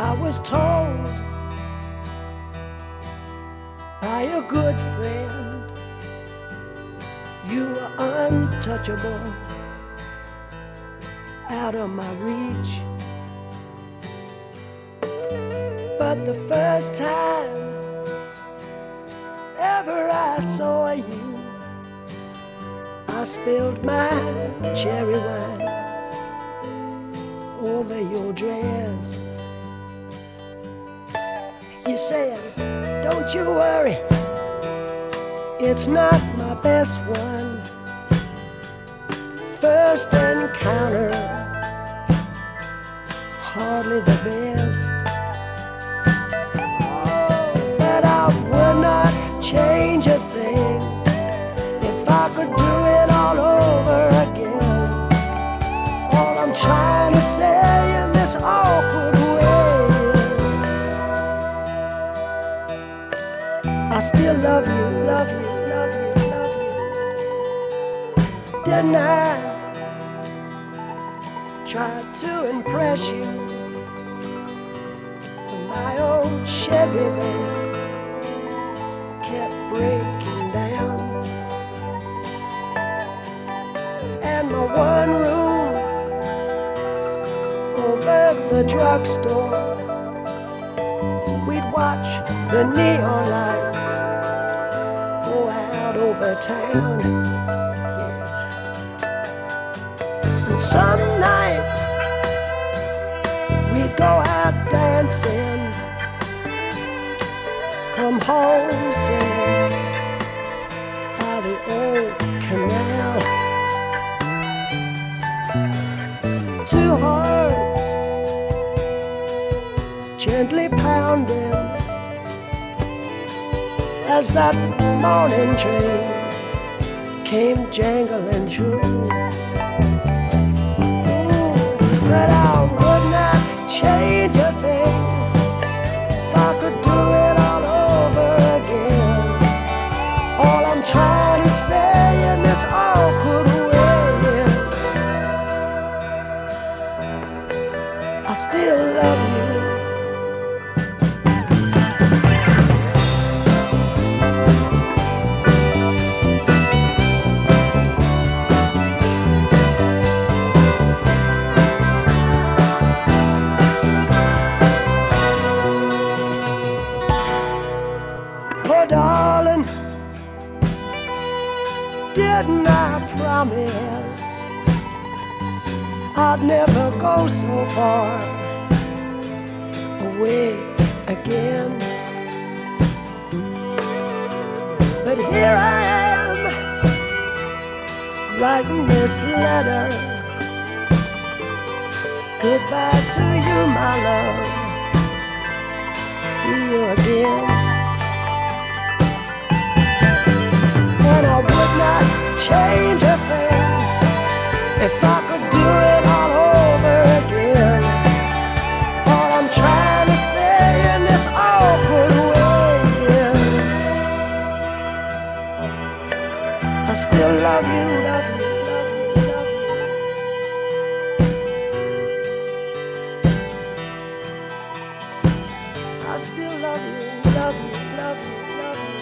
I was told by a good friend you were untouchable, out of my reach. But the first time ever I saw you, I spilled my cherry wine over your dress. You said, don't you worry, it's not my best one. First encounter, hardly the best. Oh, but I would not change a thing if I could do it all over again. All I'm trying to say in this awkward way is I still love you, love you, love you, love you. Didn't I try to impress you when my old Chevy van kept breaking down, and my one room over the drugstore, we'd watch the neon lights go out over town. Yeah. And some nights we'd go out dancing, come home singing by the old canal. Two hearts gently pounding as that morning train came jangling through. Ooh, but I would not change a thing if I could do it all over again. All I'm trying to say in this awkward way is I still love you. Oh, darling, didn't I promise I'd never go so far away again? But here I am, writing this letter. Goodbye to you, my love. See you again. And I would not change a thing if I could do it all over again. All I'm trying to say in this awkward way is I still love you, love you, love you, love you. I still love you, love you, love you, love you.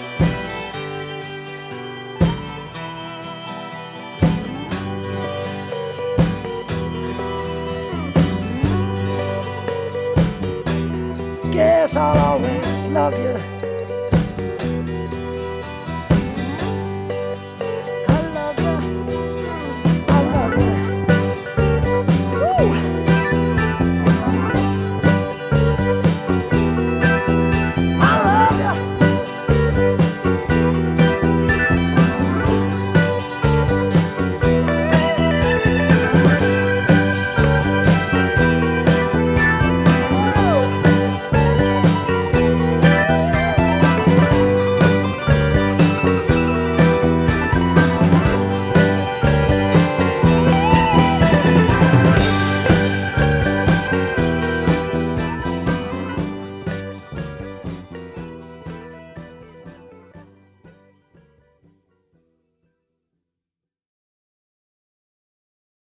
Guess I'll always love you.